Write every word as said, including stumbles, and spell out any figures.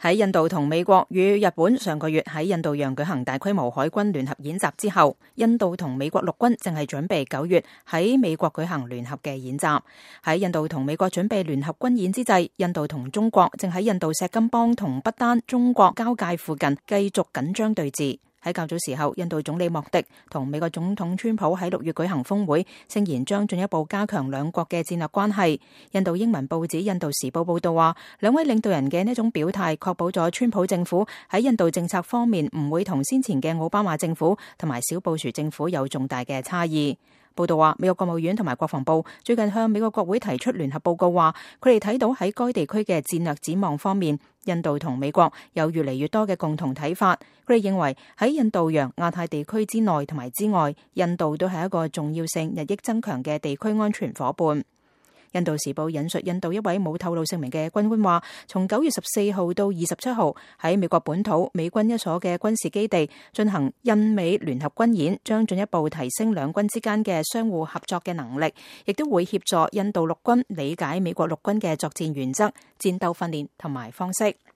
喺印度同美國與日本上個月喺印度洋舉行大規模海軍聯合演習之後，印度同美國陸軍正係準備九月喺美國舉行聯合嘅演習。喺印度同美國準備聯合軍演之際，印度同中國正喺印度錫金邦同不丹中國交界附近繼續緊張對峙。喺較早時候，印度總理莫迪同美國總統川普喺六月舉行峰會，聲言將進一步加強兩國嘅戰略關係。印度英文報紙《印度時報》報道話，兩位領導人嘅呢種表態確保咗川普政府喺印度政策方面唔會同先前嘅奧巴馬政府同埋小布殊政府有重大嘅差異。報道話，美國國務院同埋國防部最近向美國國會提出聯合報告，話佢哋睇到喺該地區嘅戰略展望方面，印度同美國有越嚟越多嘅共同睇法。佢哋認為喺印度洋、亞太地區之內同埋之外，印度都係一個重要性日益增強嘅地區安全夥伴。印度時報引述印度一位冇透露姓名嘅軍官話，從九月十四號到二十七號喺美國本土美軍一所嘅軍事基地進行印美聯合軍演，將進一步提升兩軍之間嘅相互合作嘅能力，亦都會協助印度陸軍理解美國陸軍嘅作戰原則、戰鬥訓練同埋方式。